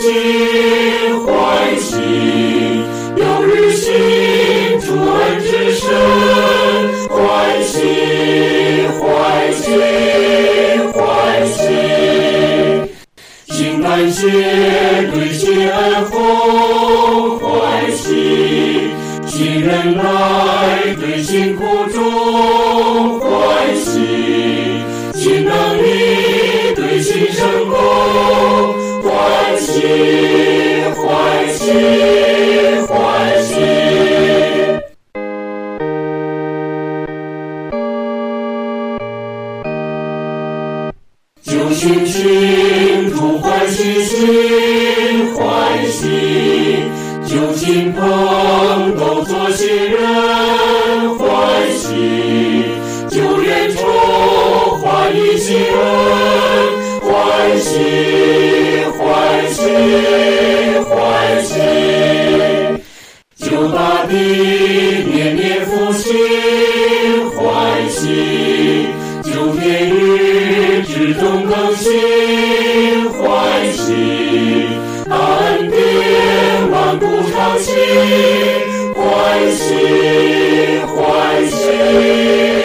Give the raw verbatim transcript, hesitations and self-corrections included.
心欢喜，有日新主恩之深，欢喜欢喜欢喜，心感谢对心恩厚欢喜，心忍耐对辛苦中欢喜，心能力对心成功欢喜欢喜欢喜。就心群主欢喜心欢喜，就亲朋都做新人欢喜，就愿筹划一心恩欢喜欢喜欢喜，就大地年年复兴欢喜，就天日之中更新欢喜，大恩典万古常新欢喜欢喜。